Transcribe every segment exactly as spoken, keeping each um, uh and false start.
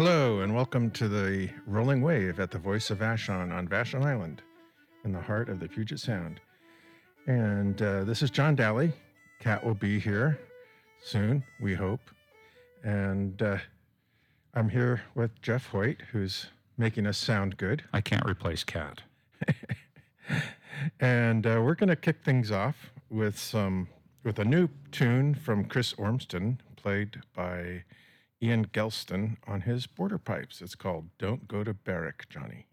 Hello, and welcome to the Rolling Wave at the Voice of Vashon on Vashon Island in the heart of the Puget Sound. And uh, this is John Daly. Kat will be here soon, we hope. And uh, I'm here with Jeff Hoyt, who's making us sound good. I can't replace Kat. And uh, we're going to kick things off with some with a new tune from Chris Ormston, played by Ian Gelston on his border pipes. It's called Don't Go to Barrack, Johnny.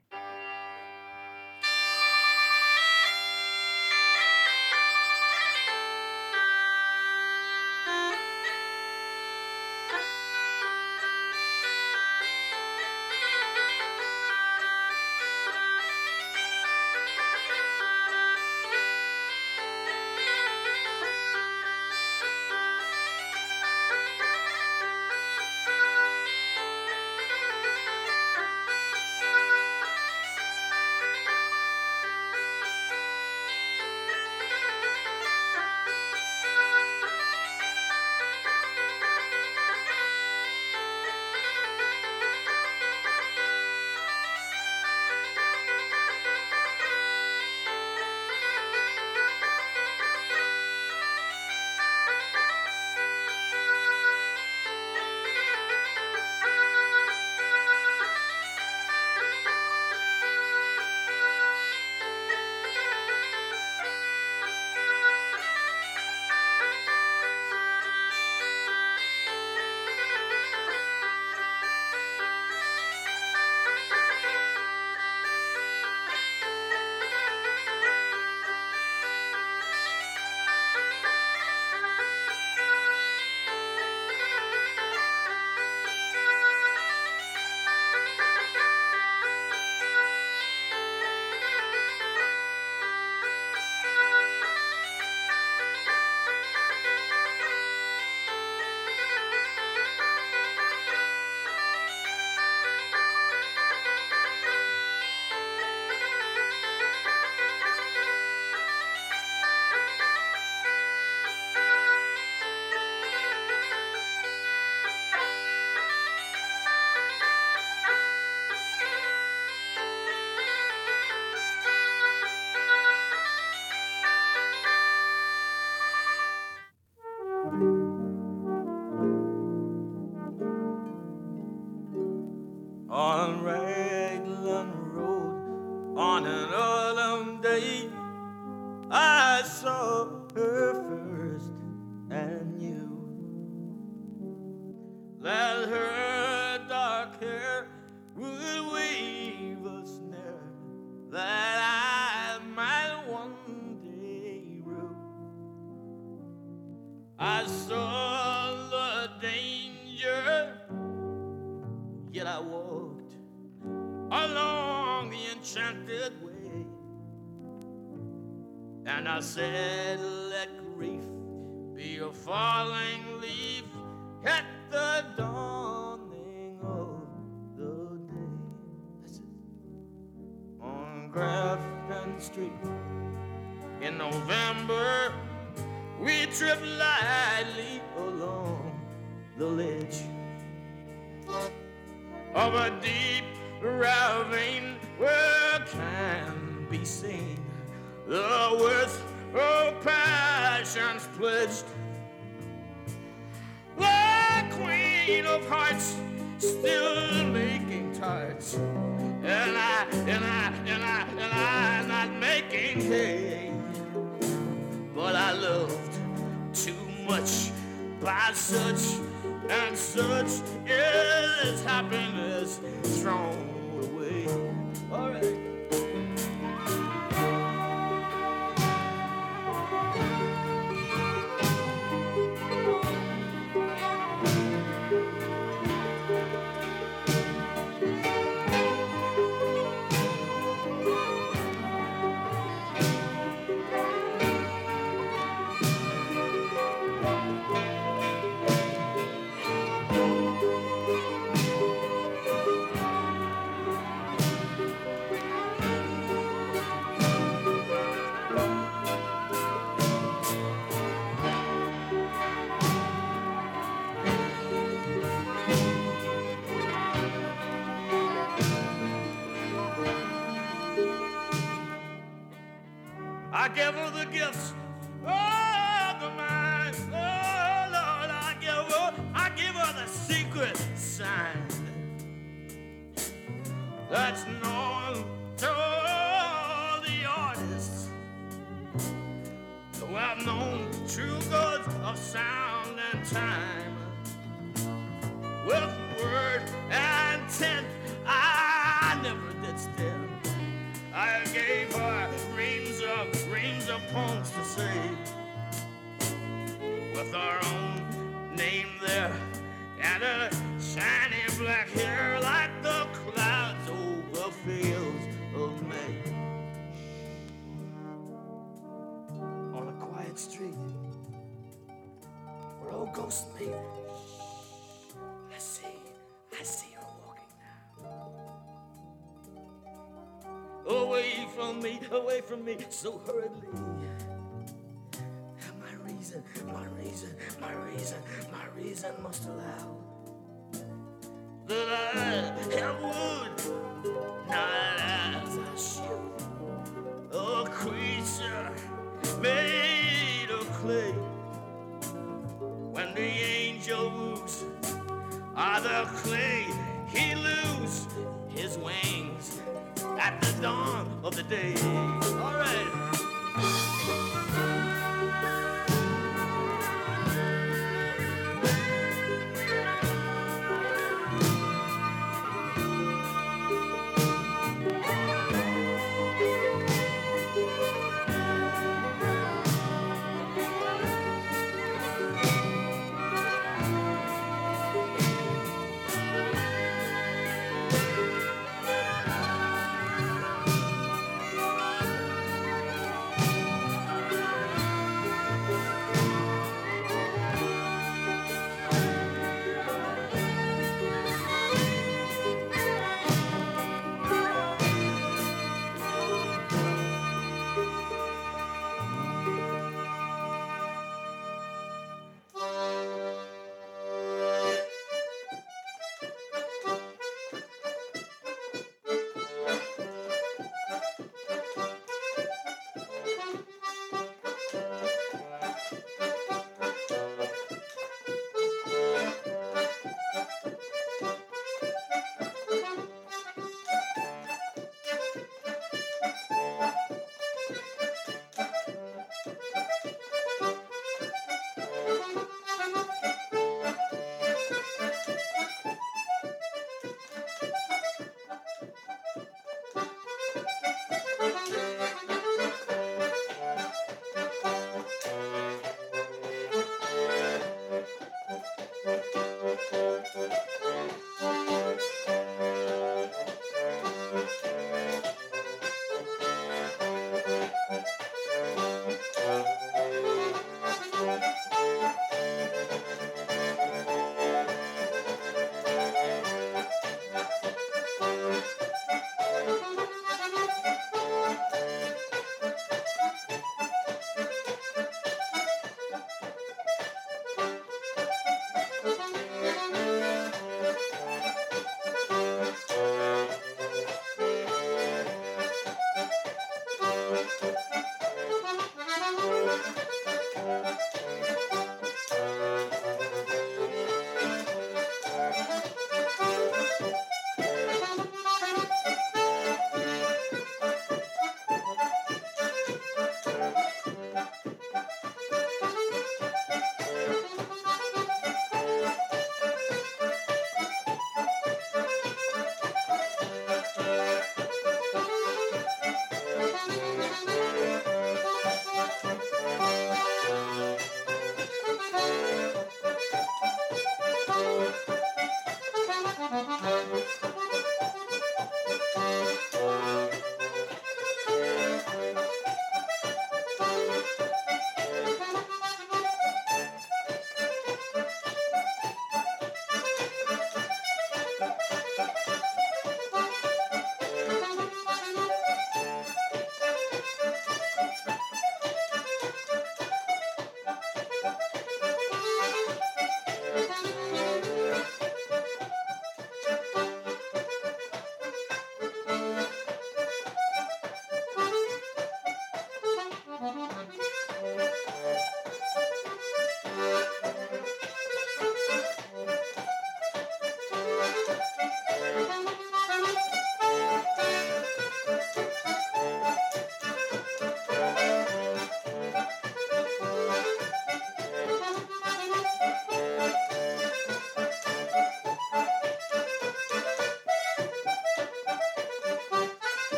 On Raglan Road, on an autumn day, I saw her first and knew that her dark hair would weave a snare that I might one day rue. I saw the danger, yet I walked along the enchanted way, and I said, let grief be a falling leaf at the dawning of the day. That's it. On Grafton Street in November, we tripped lightly along the ledge of a deep ravine where can be seen the worth of passions pledged. The Queen of Hearts still making tarts, and I, and I, and I, and I not making hay. But I loved too much by such and such is happiness thrown away. All right. I give her the gifts of the mind. Oh, Lord, I give her, I give her the secret sign that's known to all the artists who have known true goods of sound and time. With word and tint, I never did stare. I gave her reams of, reams of poems to say, with her own name there, and her shiny black hair like the clouds over fields of May. On a quiet street, where old ghosts meet, I see, I see her walking now. Away from me, away from me, so hurriedly. My reason, my reason, my reason, my reason must allow that I have wood, not as I should. A creature made of clay. When the angel woos, are the clay, he lose his wings at the dawn of the day. All right.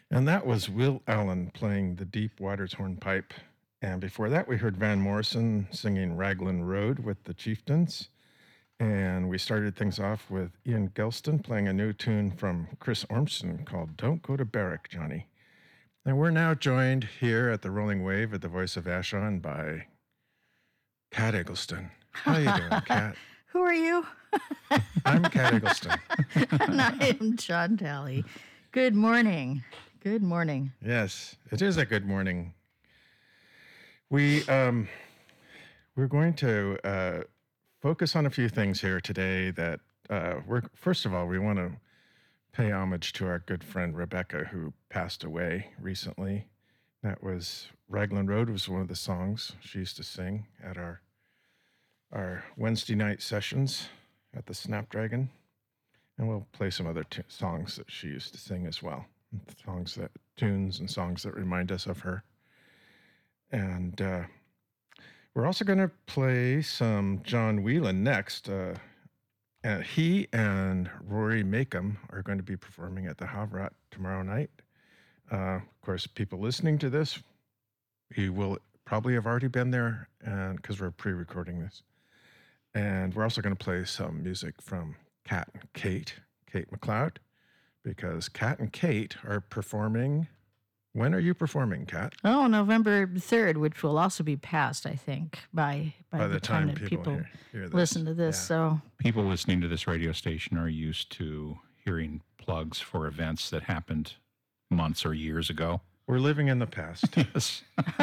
And that was Will Allen playing the Deep Waters hornpipe. And before that, we heard Van Morrison singing Raglan Road with the Chieftains. And we started things off with Ian Gelston playing a new tune from Chris Ormston called Don't Go to Barrack, Johnny. And we're now joined here at the Rolling Wave at the Voice of Vashon by Kat Eggleston. How you doing, Kat? Who are you? I'm Kat Eggleston. And I am John Daly. Good morning. Good morning. Yes, it is a good morning. We, um, we're going to uh, focus on a few things here today that uh, we're, first of all, we want to pay homage to our good friend Rebecca, who passed away recently. That was Raglan Road was one of the songs she used to sing at our our Wednesday night sessions at the Snapdragon. And we'll play some other t- songs that she used to sing as well. Songs that, tunes and songs that remind us of her. And uh, we're also going to play some John Whelan next. Uh, and he and Rory Makem are going to be performing at the Havrat tomorrow night. Uh, of course, people listening to this, you will probably have already been there because we're pre-recording this. And we're also going to play some music from Kat and Kate, Kate McLeod, because Kat and Kate are performing. When are you performing, Kat? Oh, November third, which will also be passed, I think, by by, By the, the time, time that people people hear- hear this. listen to this. Yeah. So People listening to this radio station are used to hearing plugs for events that happened months or years ago. We're living in the past. Yes.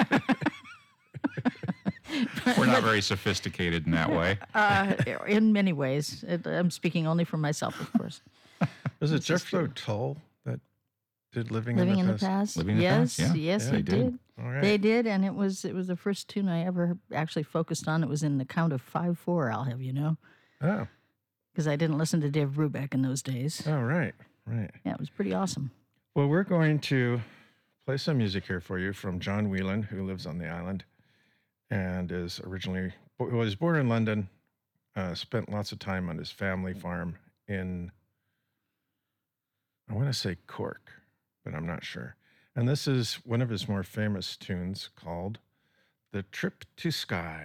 We're not very sophisticated in that way. uh, in many ways, it, I'm speaking only for myself, of course. Was it This is Jethro Tull that did Living, Living in in the the Past? past, Living in the yes, Past, yeah. yes, Yeah, they they did. did. All right. They did, and it was it was the first tune I ever actually focused on. It was in the count of five four. I'll have you know, Oh, because I didn't listen to Dave Brubeck in those days. oh, right, right. Yeah, it was pretty awesome. Well, we're going to play some music here for you from John Whelan, who lives on the island and is originally, was born in London, uh, spent lots of time on his family farm in, I want to say Cork, but I'm not sure. And this is one of his more famous tunes called The Trip to Skye.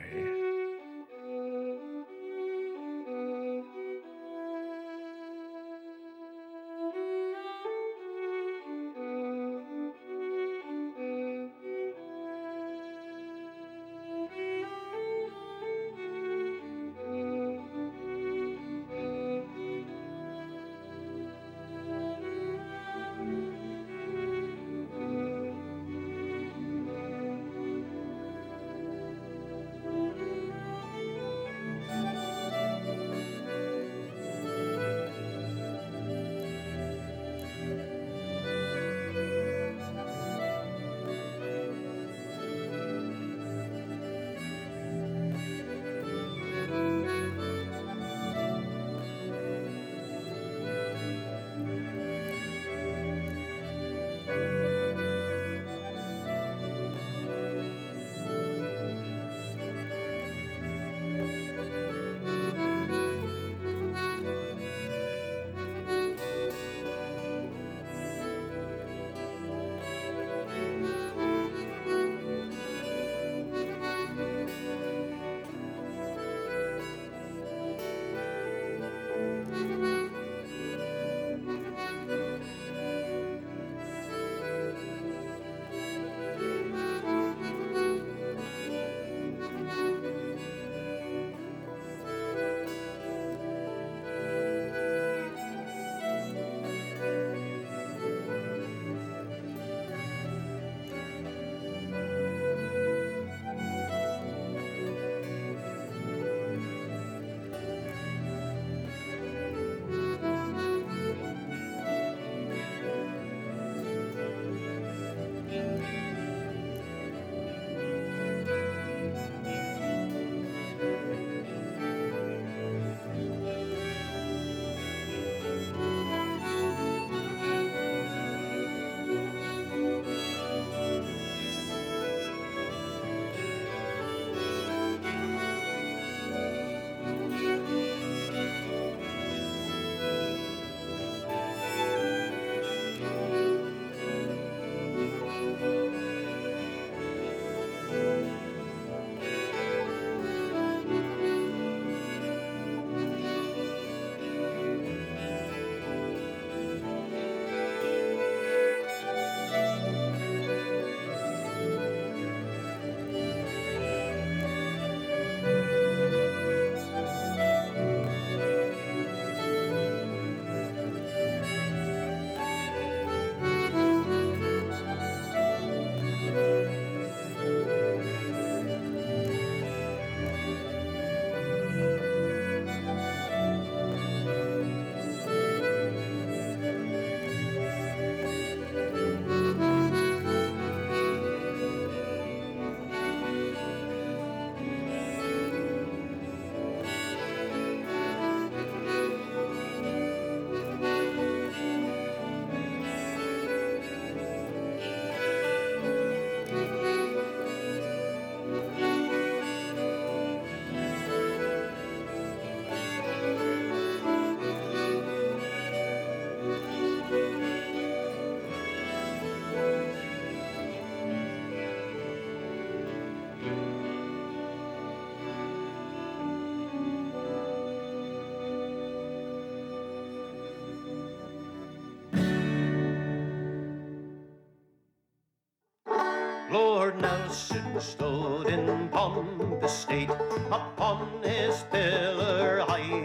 Lord Nelson stood in pompous state upon his pillar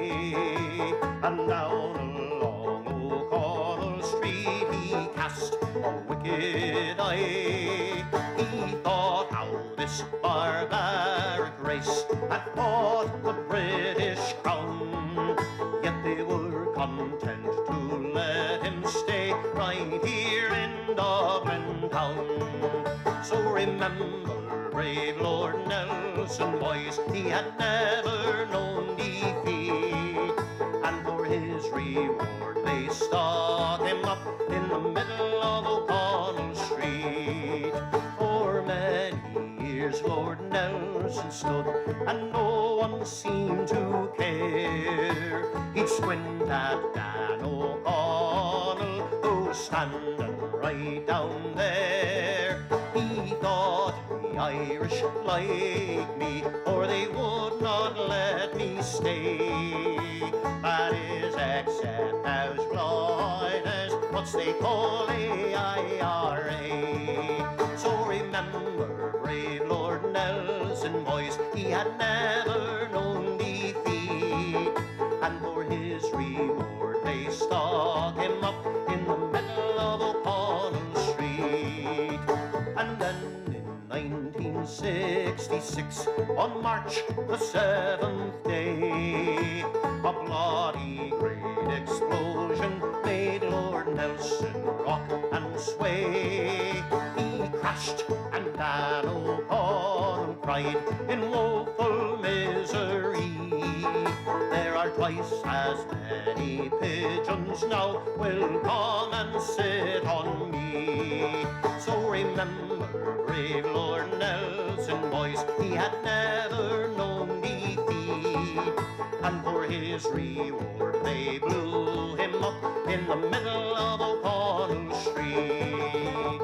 high, and down along O'Connell Street he cast a wicked eye. He thought how this barbaric race had fought the British crown, yet they were content to let him stay right here in Dublin town. So remember, brave Lord Nelson, boys, he had never known defeat, and for his reward they stuck him up in the middle of O'Connell Street. For many years Lord Nelson stood, and no one seemed to care. He'd squint at Dan O'Connell, who was standing right down there. He thought the Irish like me, or they would not let me stay. That is except as blind as what they call the I R A. So remember, brave Lord Nelson, boys, he had never known defeat, and for his reward they stuck him up in the middle of O'Connell Street. And then in nineteen sixty-six, on March the seventh day, a bloody great explosion made Lord Nelson rock and sway. He crashed, and Dan O'Connell cried in woeful misery. There are twice as many pigeons now will come and sit on me. So remember, brave Lord Nelson, boys, he had never known defeat, and for his reward they blew him up in the middle of O'Connell Street.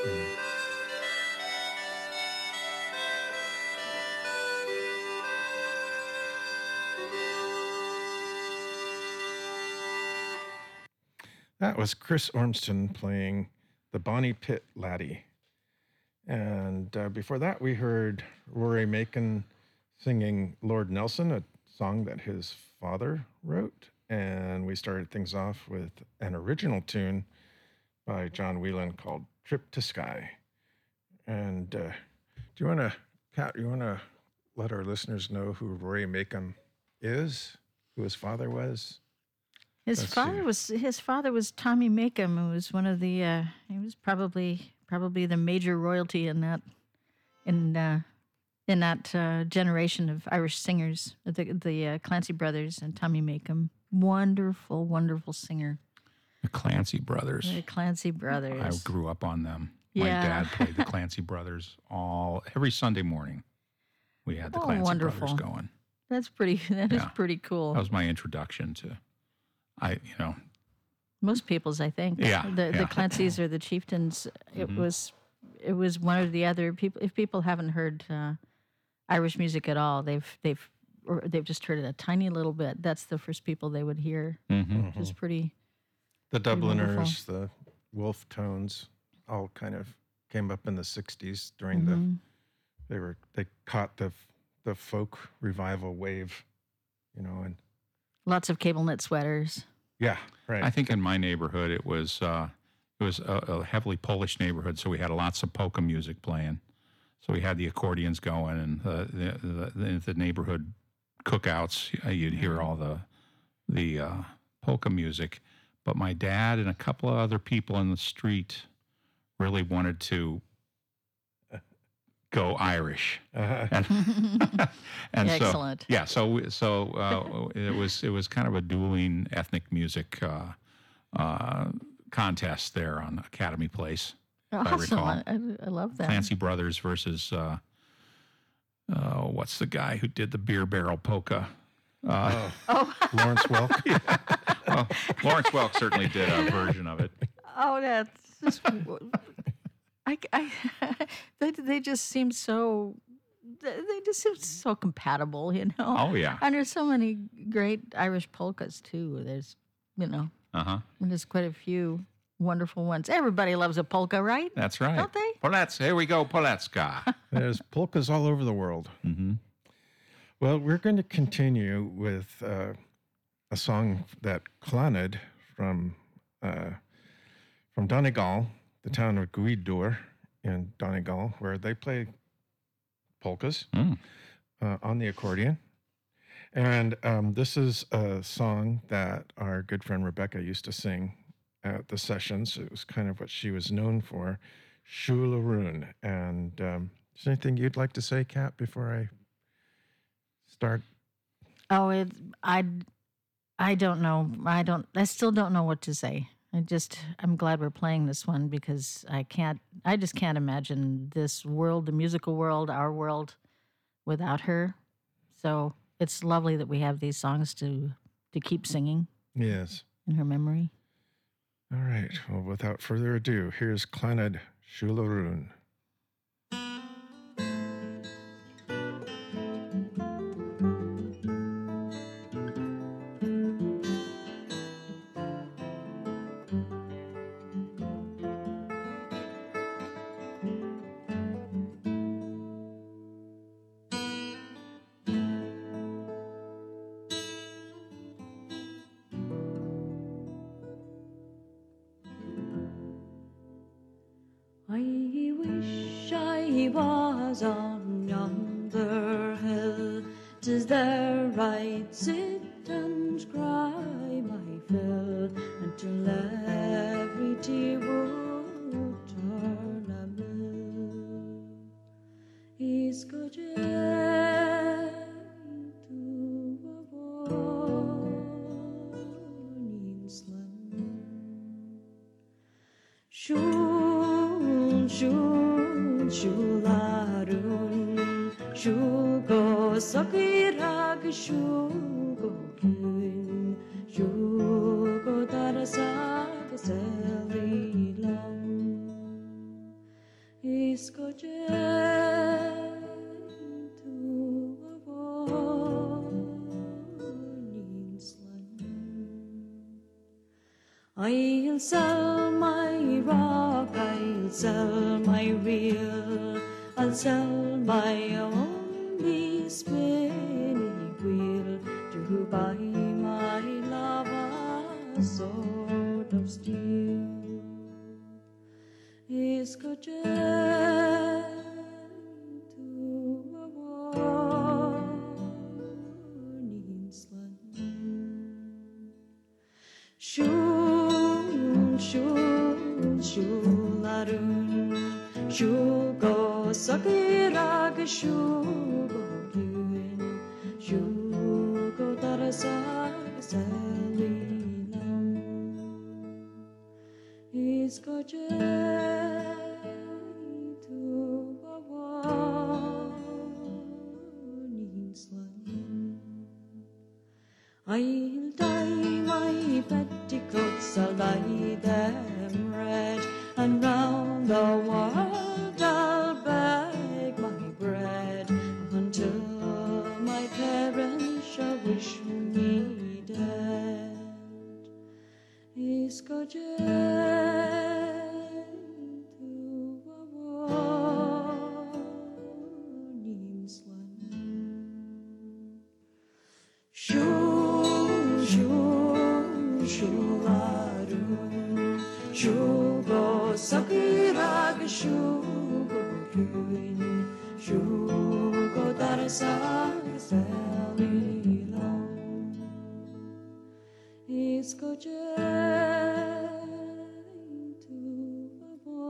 That was Chris Ormston playing the Bonnie Pitt Laddie. And uh, before that, we heard Rory Macon singing Lord Nelson, a song that his father wrote. And we started things off with an original tune by John Whelan called Trip to Skye. And uh, do you want to, Kat, you want to let our listeners know who Rory Macon is, who his father was? His Let's father see. was his father was Tommy Macomb, who was one of the uh, he was probably probably the major royalty in that in uh, in that uh, generation of Irish singers, the the uh, Clancy brothers and Tommy Macomb. Wonderful, wonderful singer. The Clancy brothers. The Clancy brothers. I grew up on them. My Yeah. dad played the Clancy brothers all every Sunday morning. We had the Oh, Clancy wonderful. brothers going. That's pretty. That is Yeah. pretty cool. That was my introduction to, I you know, Most people's, I think. Yeah, The the yeah. Clancys or the Chieftains. It Mhm. was it was one or the other. People, if people haven't heard uh, Irish music at all, they've they've or they've just heard it a tiny little bit. That's the first people they would hear, mhm. which is pretty. The Pretty wonderful. Dubliners, the Wolf Tones, all kind of came up in the sixties during Mhm. the, they were, they caught the, the folk revival wave, you know, and Lots of cable knit sweaters. yeah, right. I think in my neighborhood it was uh, it was a, a heavily Polish neighborhood, so we had lots of polka music playing. So we had the accordions going, and the the, the, the neighborhood cookouts. uh, You'd hear all the the uh, polka music. But my dad and a couple of other people in the street really wanted to go Irish, Uh, and, and so Excellent. yeah, so we- so uh, it was it was kind of a dueling ethnic music uh, uh, contest there on Academy Place. I Awesome. recall. I, I, I love that. Clancy Brothers versus uh, uh, what's the guy who did the beer barrel polka? Uh, Oh, Lawrence Welk. well, Lawrence Welk certainly did a version of it. oh, that's just. I, I, they, they just seem so. They they just seem so compatible, you know. Oh yeah, And there's so many great Irish polkas too. There's, you know, uh huh. there's quite a few wonderful ones. Everybody loves a polka, right? That's right. Don't they? Polacks, here we go, Polacka. There's polkas all over the world. mm-hmm. Well, we're going to continue with uh, a song that Clonard from uh, from Donegal, the town of Gweedore in Donegal, where they play polkas Mm. uh, on the accordion. And um, this is a song that our good friend Rebecca used to sing at the sessions. It was kind of what she was known for, Shularoon. And um, is there anything you'd like to say, Kat, before I start? Oh, it. I. I don't know. I don't. I still don't know what to say. I just. I'm glad we're playing this one because I can't. I just can't imagine this world, the musical world, our world, without her. So it's lovely that we have these songs to to keep singing Yes. in her memory. All right. Well, without further ado, here's Clonard Shularoon. I wish I was on yonder hill, 'tis there I'd sit and cry my fill, until every tear would turn a mill. He's good to a warning slim. Shul, shul, shularun, shugo sakirag, shugo kin, shugo darasag selilam. I'll sell my rock, I'll sell my reel, I'll sell my only spinning wheel to buy my love a sword of steel. It's got to a warning slant. Shul, shul, shularun, shugo sakirag, shugo gyun, shugo darasag salilam. Is goje to a warning slant. I'll dye my petticoats, I'll dye them red, and round the world I'll beg my bread until my parents shall wish me dead. Is goje to a warning slant. Shul, shul, shularun, shugo sakirag, shugo gyun, shugo darasag salilam. It's goje to a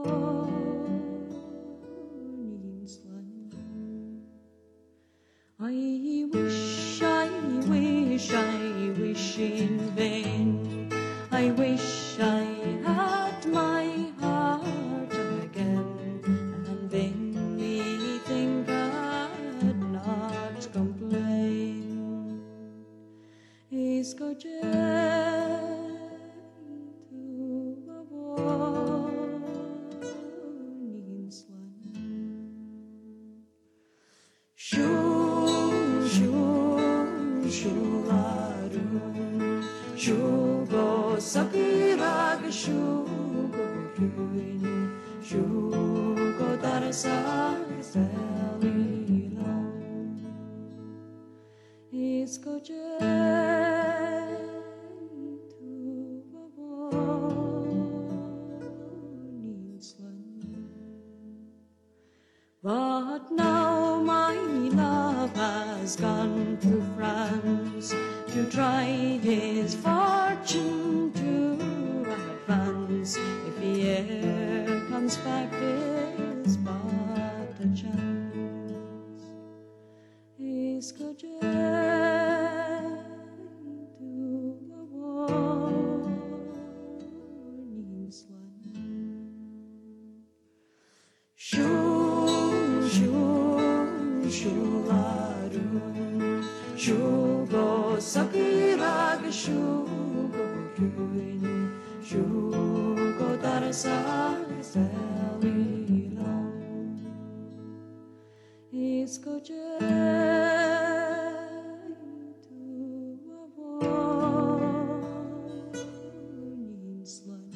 warning slant. I wish, I wish, I wish in vain. I wish I had my heart again, and then me think I'd not complain. Is goje to a warning slant. Shul, shul, shularun, shugo sakirag, shugo gyun, shugo darasag salilam. Is goje to a warning slant. But now my love has gone to France to try his fortune to advance. If he e'er comes back, there's but a chance. He's got to a warning slant. Shul, shul, shularun, shugo sakirag, shugo gyun, shugo darasag salilam. It's goje to a warning slant.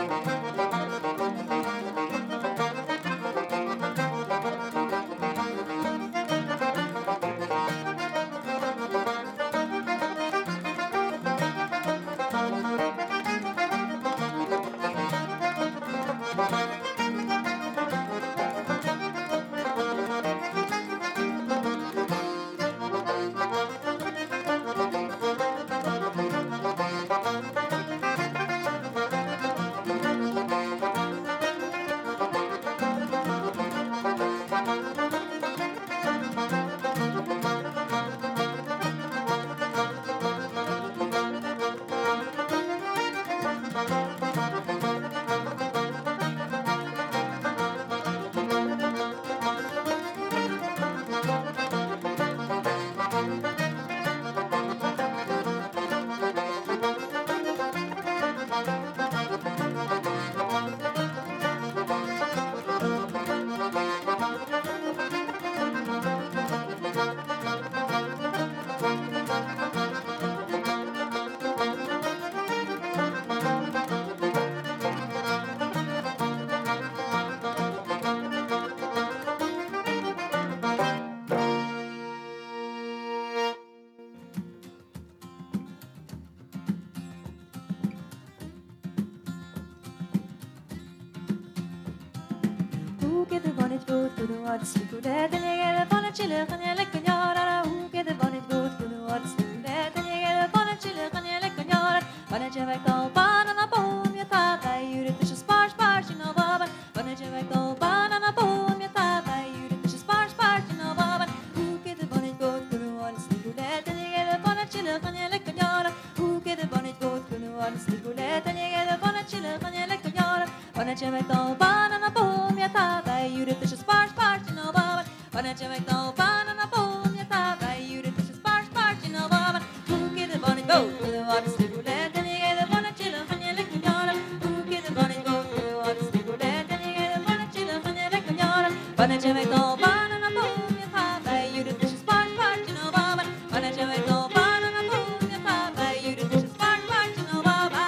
Hoe kan het van het woord kunnen worden stipuleerd en je gaat van het chillen en je lekker jaren. Hoe kan het van het woord kunnen worden stipuleerd en je gaat van het chillen en je lekker jaren. Van het je werkt al banen naar boom, je taat bij jullie tussen spaar, spaar, je nou baben. Van het je werkt al banen naar boom, je taat bij jullie tussen spaar, spaar, je nou baben. Hoe kan het van het woord kunnen worden stipuleerd en je gaat van het chillen en je lekker jaren. Hoe kan het van het woord kunnen worden stipuleerd en je gaat van het chillen en je lekker jaren. Van het je werkt al banen naar boom, je taat bij jullie tussen spaar, spaar, je nou baben. Van het je werkt al banen naar boom, je taat bij jullie tussen spaar, spaar, je nou baben. Hoe kan het van het woord kunnen worden stipuleerd en je gaat van het chillen en je lekker jaren. Hoe kan het van het woord kunnen worden stipuleerd en je gaat van het chillen en je lekker jaren. Van het je werkt al banen naar boom, je taat bij jullie tussen spaar, spaar, je nou baben. Van het je werkt al banen naar boom, je taat bij jullie tussen spaar, spaar, je nou baben.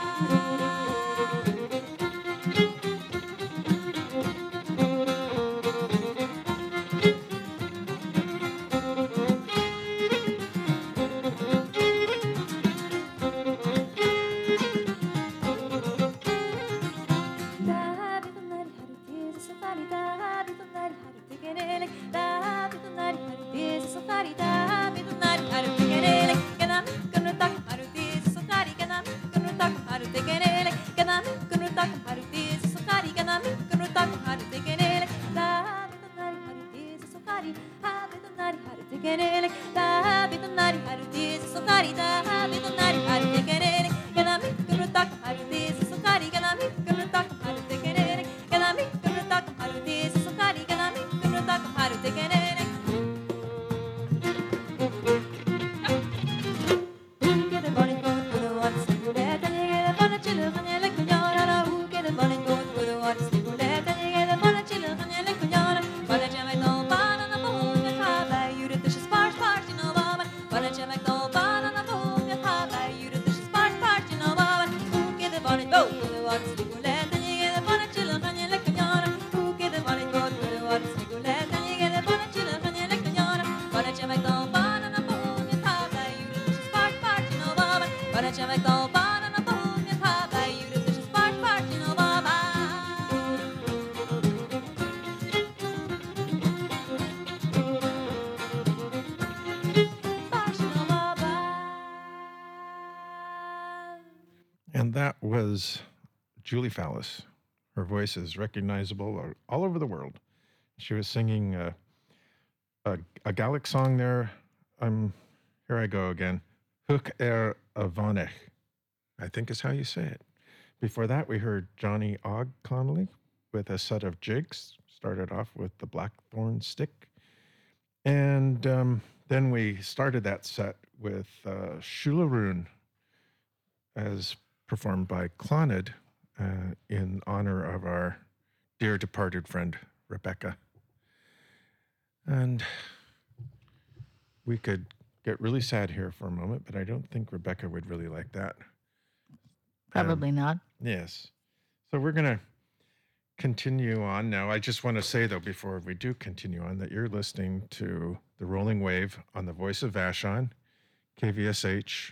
And that was Julie Fallis. Her voice is recognizable all over the world. She was singing uh, a, a Gaelic song there. Um, here I go again. Hook er Avanech, I think is how you say it. Before that, we heard Johnny Og Connolly with a set of jigs. Started off with the Blackthorn Stick. And um, then we started that set with uh, Shularoon as performed by Clonid uh, in honor of our dear departed friend, Rebecca. And we could get really sad here for a moment, but I don't think Rebecca would really like that. Probably Um, not. Yes. So we're going to continue on now. I just want to say, though, before we do continue on, that you're listening to The Rolling Wave on the Voice of Vashon, K V S H.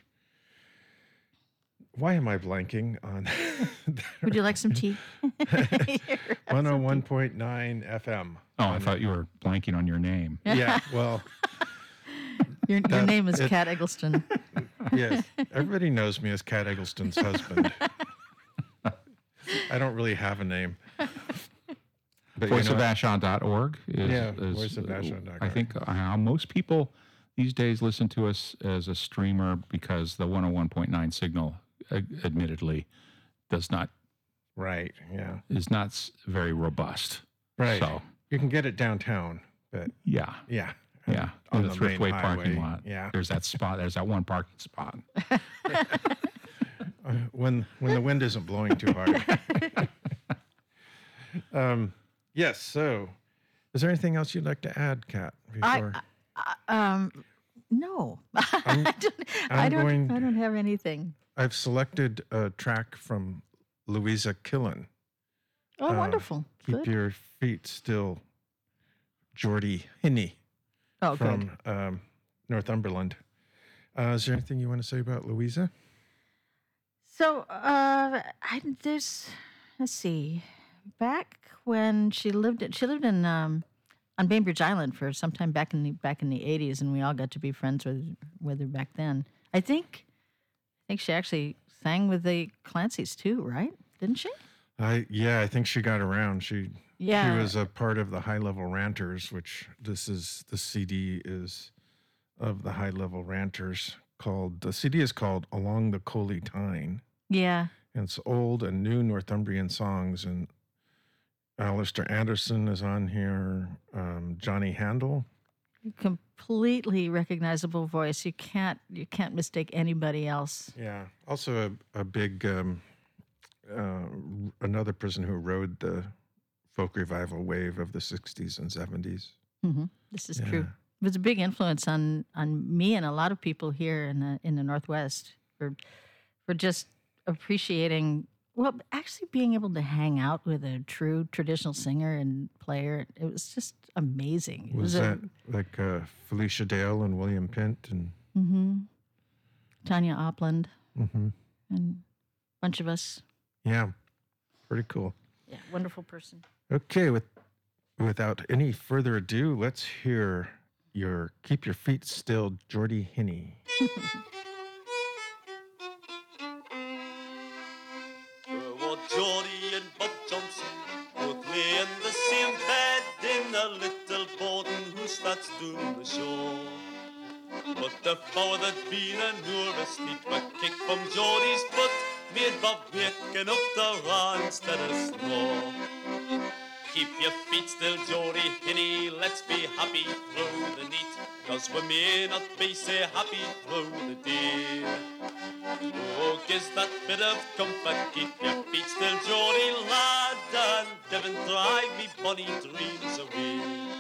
Why am I blanking on Would you like some tea? one oh one point nine F M? Oh, I thought you were blanking on your name. Yeah, well, Your, your That- name is it- Kat Eggleston. yes. Everybody knows me as Kat Eggleston's husband. I don't really have a name. But voice you of know, vashon dot org is, Yeah, is, voice of vashon dot org. I think uh, how most people these days listen to us as a streamer because the one oh one point nine signal, uh, admittedly, does not right, yeah. is not s- very robust. Right. So You can get it downtown, but yeah, yeah. yeah, On in the, the main Thriftway parking highway, lot. yeah. There's that spot. There's that one parking spot. Uh, when when the wind isn't blowing too hard. um, yes. So, is there anything else you'd like to add, Kat? I, Before I- um, no, I don't. I I'm don't. going- I don't have anything. I've selected a track from Louisa Killen. Oh, Uh, wonderful. Keep Good. Your Feet Still, Geordie Hinney Oh, good. from um, Northumberland. Uh, is there anything you want to say about Louisa? So, uh, I there's let's see, back when she lived in, she lived in um, on Bainbridge Island for some time back in the back in the eighties, and we all got to be friends with with her back then. I think, I think she actually sang with the Clancys too, right? Didn't she? I yeah, I think she got around. She Yeah. she was a part of the High Level Ranters, which this is the C D is of the High Level Ranters. Called the C D is called Along the Coley Tyne. Yeah. And it's old and new Northumbrian songs, and Alistair Anderson is on here. Um, Johnny Handel. Completely recognizable voice. You can't you can't mistake anybody else. Yeah. Also a, a big um, uh, another person who rode the folk revival wave of the sixties and seventies. hmm This is true. Yeah. It was a big influence on on me and a lot of people here in the in the Northwest for for just appreciating, well, actually being able to hang out with a true traditional singer and player. It was just amazing. It Was a- that like uh, Felicia Dale and William Pint and Mhm. Tanya Opland mhm. and a bunch of us. Yeah, pretty cool. Yeah, wonderful person. Okay, with without any further ado, let's hear your "Keep Your Feet Still," Geordie Hinney. Well, Geordie and Bob Johnson both lay in the same bed in a little boarding house that's down the shore. But the fowl that been a newer asleep, a kick from Geordie's foot made Bob waking up the raw instead of snore. Keep your feet still, Geordie Hinney, let's be happy through the night, 'cause we may not be so happy through the day. Oh, gives that bit of comfort, keep your feet still, Geordie lad, and never drive me bonny dreams away.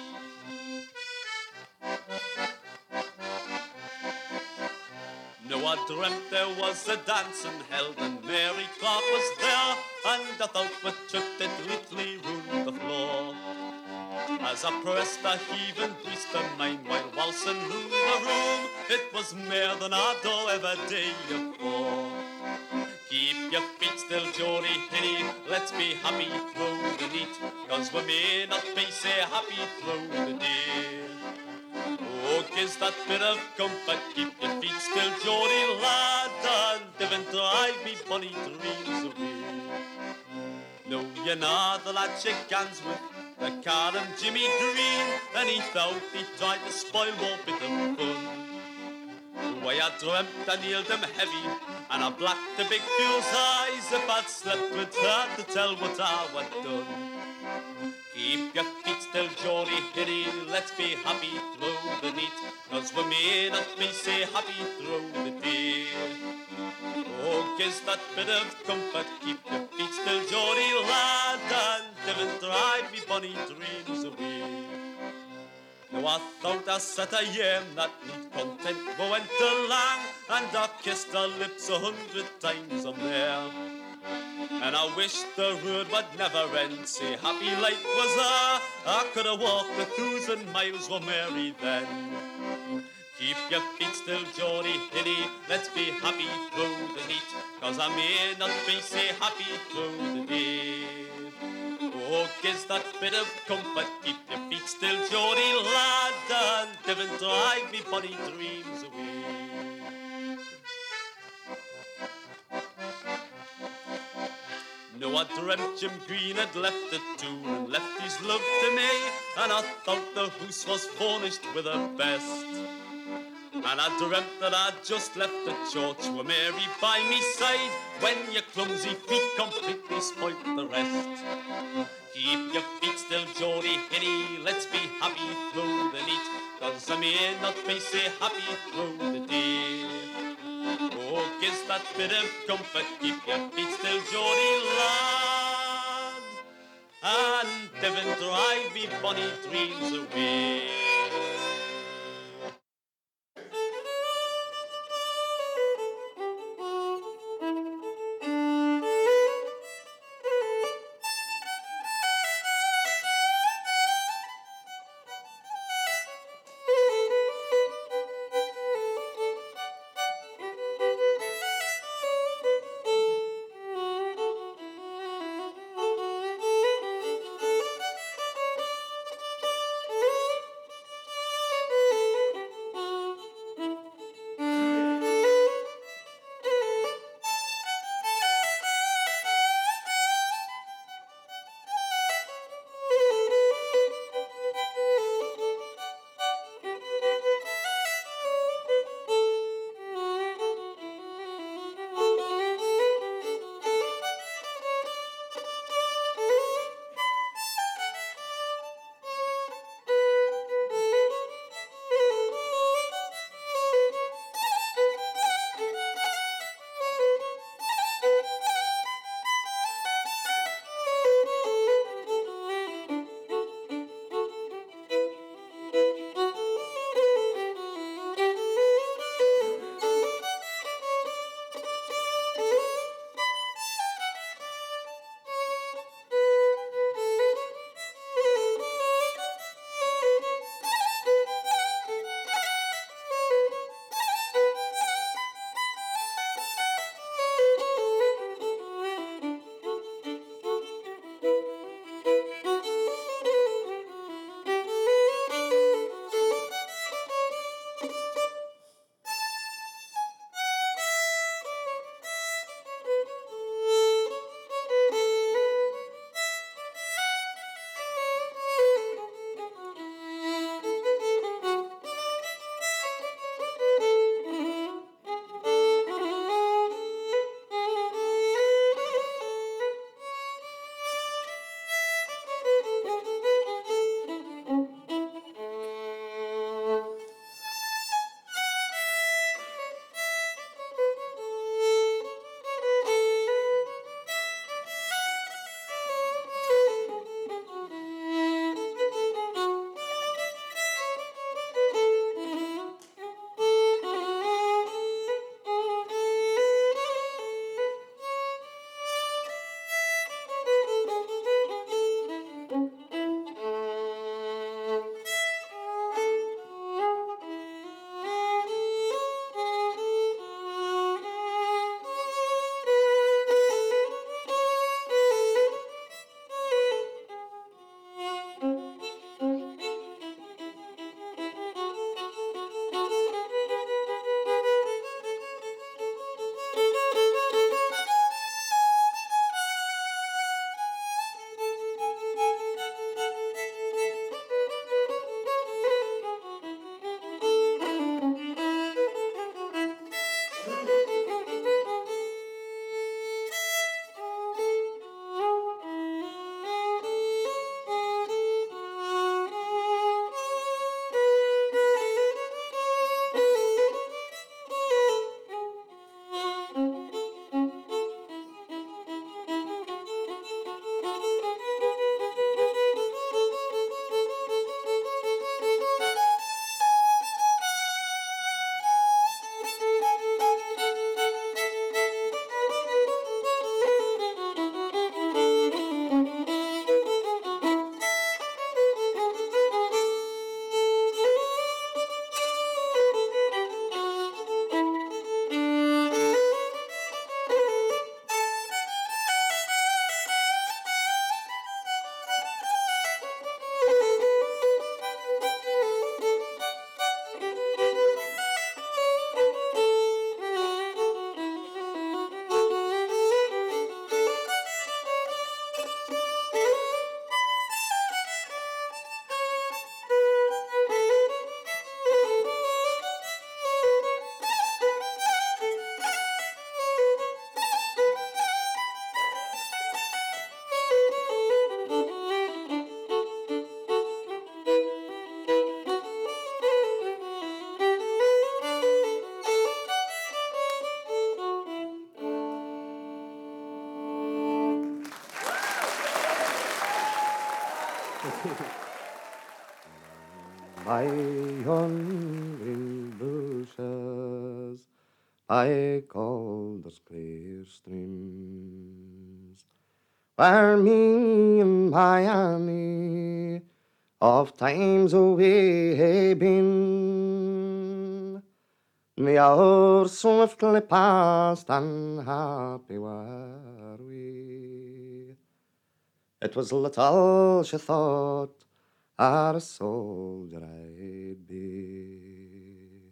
No, I dreamt there was a dancing held, and Mary Clark was there, and I thought we tripped it little round the floor. As I pressed a heaving breast of mine while waltzing round the room, it was more than I'd do ever day before. Keep your feet still, Geordie Hinney, let's be happy through the night, 'cause we may not be so happy through the day. Oh, gives that bit of comfort, keep your feet still, Geordie lad, and never drive me bonny dreams away. No, you're not the lad she gans with, the car and Jimmy Green, and he thought he tried to spoil more bit of fun. Why, I dreamt I nailed him heavy, and I blacked the big fool's eyes if I'd slept with her to tell what I had done. Keep your feet still, Geordie Hinney, let's be happy through the night, 'cause we may not be so happy through the day. Oh, gives that bit of comfort, keep your feet still, Geordie lad, and never drive me bonny dreams away. Now I thought I set a yam that neat content we went along, and I kissed her lips a hundred times or more. And I wish the road would never end. Say happy life was a, I could have walked a thousand miles for Mary then. Keep your feet still, Geordie Hilly, let's be happy through the heat, cause I may not be say happy through the day. Oh, gives that bit of comfort, keep your feet still, Geordie lad, and never drive me bonny dreams away. No, I dreamt Jim Green had left the tune and left his love to me, and I thought the house was furnished with the best. And I dreamt that I'd just left the church with Mary by me side, when your clumsy feet completely spoilt the rest. Keep your feet still, Geordie Henny, let's be happy through the night, cause I may not be say happy through the day. Oh, gives that bit of comfort, keep your feet still, Geordie lad, and never drive me bonny dreams away. By yon green bushes, by Calder's clear streams, where me and my Annie of times away hae been, the hours swiftly passed and happy were we. It was little she thought our soldier I'd be.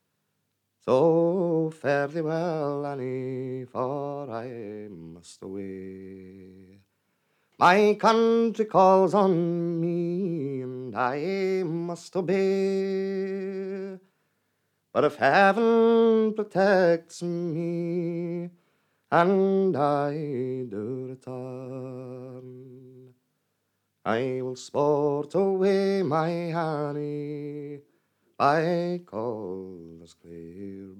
So fare thee well, Annie, for I must away. My country calls on me, and I must obey. But if heaven protects me, and I do return, I will sport away my Annie by Calder's clear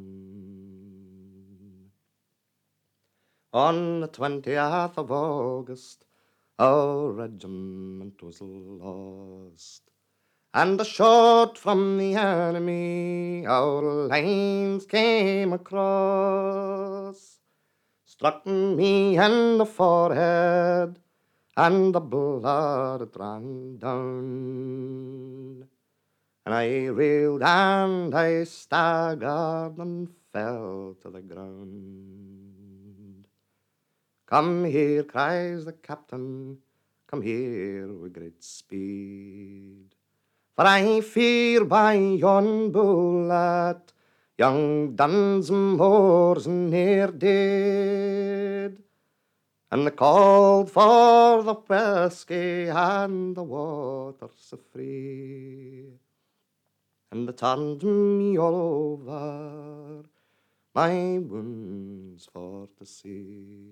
burn. On the twentieth of August, our regiment was lost, and a shot from the enemy our lines came across, struck me in the forehead, and the blood ran down. And I reeled and I staggered and fell to the ground. Come here, cries the captain, come here with great speed, for I fear by yon bullet young Dunsmore's near dead. And they called for the whiskey and the water so free, and they turned me all over, my wounds for to see.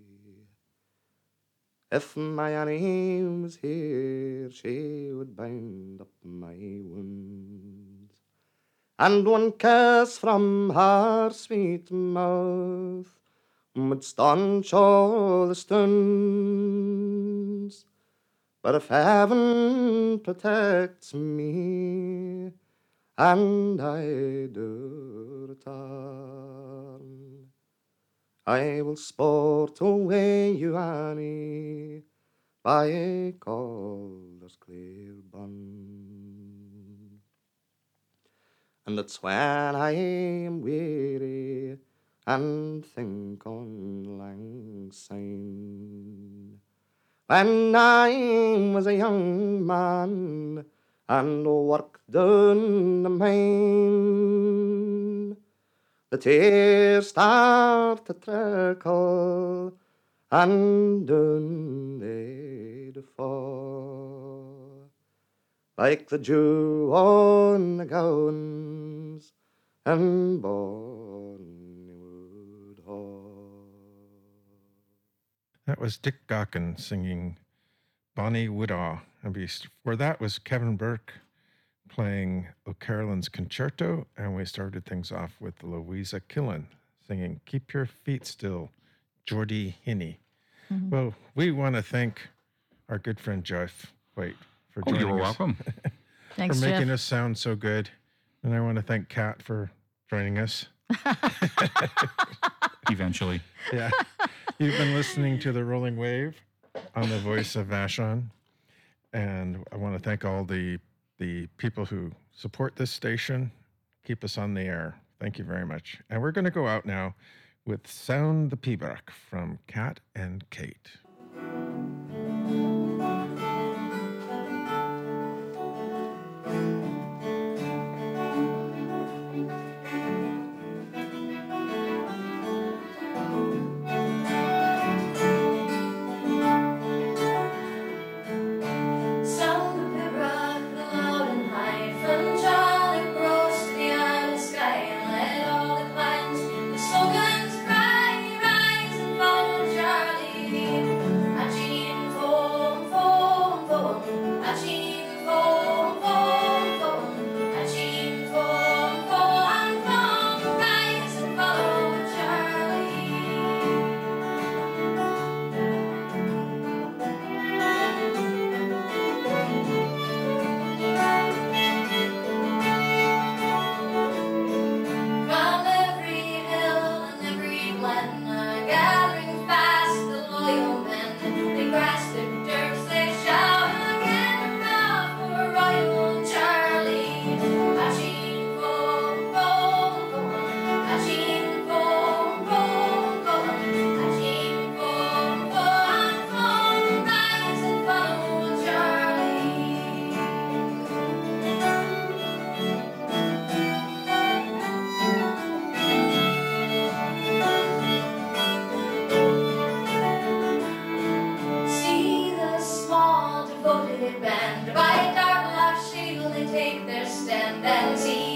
If my Annie was here, she would bind up my wounds, and one kiss from her sweet mouth would staunch all the stones. But if heaven protects me, and I do return, I will sport away you, Annie, by Calder's clear burn. And it's when I am weary and think on lang syne, when I was a young man and worked down the mine, the tears start to trickle and down they'd fall, like the dew on the gowns and Bonnywood Hall. That was Dick Gaughan singing Bonnie Woodall. And before that was Kevin Burke playing O'Carolan's Concerto, and we started things off with Louisa Killen singing Keep Your Feet Still, Geordie Hinney. Mm-hmm. Well, we want to thank our good friend Jeff White for oh, joining you're us. welcome. Thanks, for making Jeff. us sound so good. And I want to thank Kat for joining us. Eventually. Yeah. You've been listening to The Rolling Wave on the Voice of Vashon. And I want to thank all the the people who support this station, keep us on the air. Thank you very much. And we're going to go out now with Sound the Pibroch from Kat and Kate. Slogans cry, rise and follow Charlie. take their stand and see